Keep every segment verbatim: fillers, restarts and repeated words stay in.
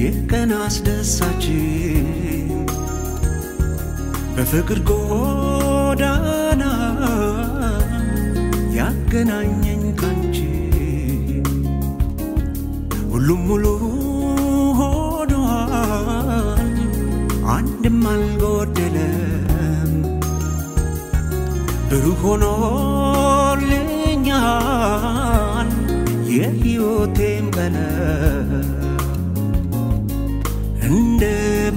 የቀን አስደሳች በፍቅር ጎዳና ያገናኘኝ ካንቺ ሁሉም ሙሉ ሆኗል አንድም አልጎደለም ብሩህ ሆኖልኛል የሕይወቴም ቀለም እንደማ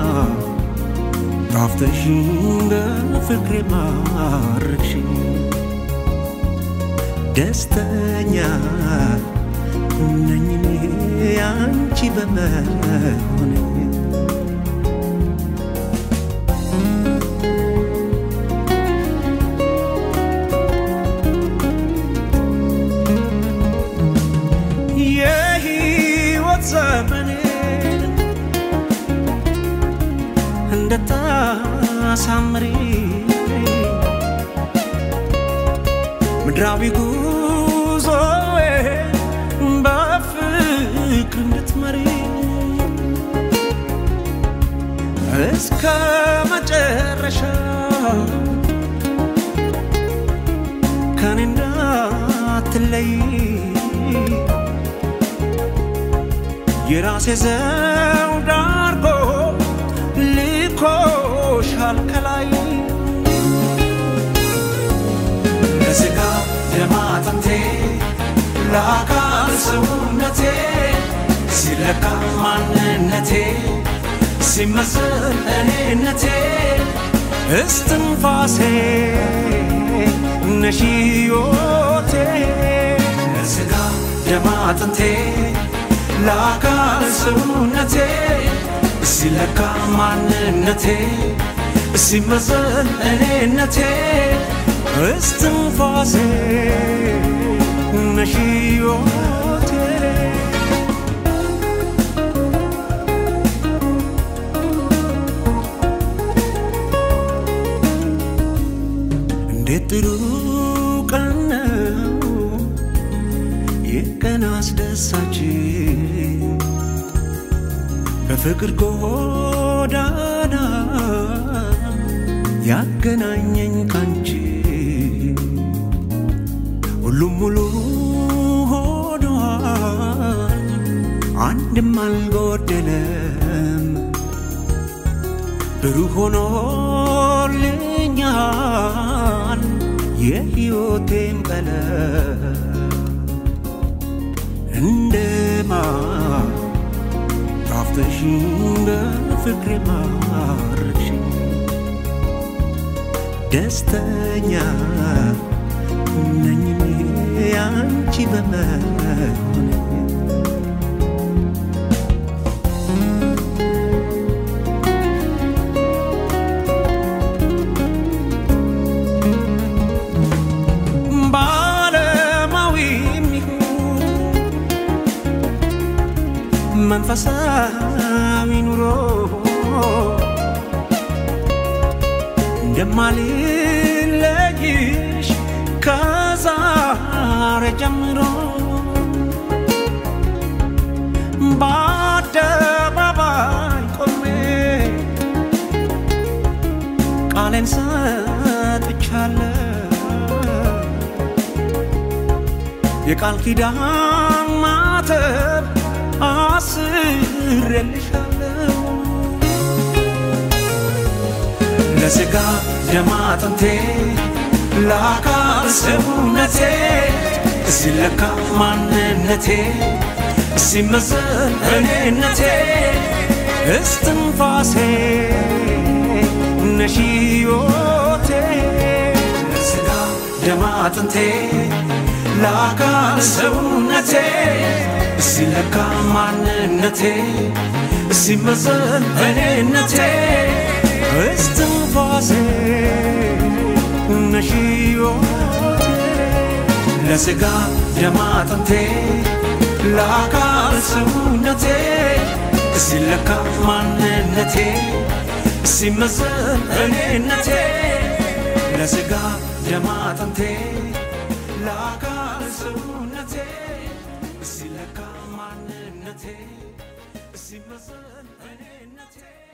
ጣፍተሽኝ በፍቅሬ ማረክሽኝ ደስተኛ ነኝ እኔ አንቺ በመሆኔ የሕይወት ዘመኔን እንደታሳምሪ ምድራዊ ጉዞዬ በፍቅር እንድትመሪ እስከ መጨረሻ ከኔ እንዳትለይ የራሴ ዘውድ አድርጎ ልኮሻል ከላይ ለሥጋ ደም አጥንቴ ለአካል ሰውነቴ ሲለካ ማንነቴ ሲመዘን እኔነቴ እስትንፋሴ ነሽ ሕይወቴ ለሥጋ ደም አጥንቴ ለአካል ሰውነቴ ሲለካ ማንነቴ ሲመዘን እኔነቴ እስትንፋሴ ነሽ ሕይወቴ እንዴት ጥሩ ቀን ነው የቀን አስደሳች በፍቅር ጎዳና ያገናኘኝ ካንቺ ሁሉም ሙሉ ሆኗል አንድም አልጎደለም ብሩህ ሆኖልኛል የሕይወቴም ቀለም እንደማ ጣፍተሽኝ በፍቅሬ ማረክሽኝ ደስተኛ ነኝ እኔ አንቺ በመሆኔ መንፈሳዊ ኑሮ እንደማልለይሽ ከዛሬ ጀምሮ በአደባባይ ቆሜ ቃሌን ሰጥቻለሁ የቃል ኪዳን ማተብ አስሬልሻለሁ ለሥጋ ደም አጥንቴ ለአካል ሰውነቴ ሲለካ ማንነቴ ሲመዘን እኔነቴ እስትንፋሴ ነሽ ሕይወቴ ለሥጋ ደም አጥንቴ ለአካል ሰውነቴ ሲለካ ማንነቴ ሲመዘን እኔነቴ እስትንፋሴ ነሽ ሕይወቴ ለሥጋ ደም አጥንቴ ለአካል ሰውነቴ ሲለካ ማንነቴ ሲመዘን እኔነቴ ለሥጋ ደም አጥንቴ ለአካል ሰውነቴ ሲለካ ማንነቴ ሲመዘን እኔነቴ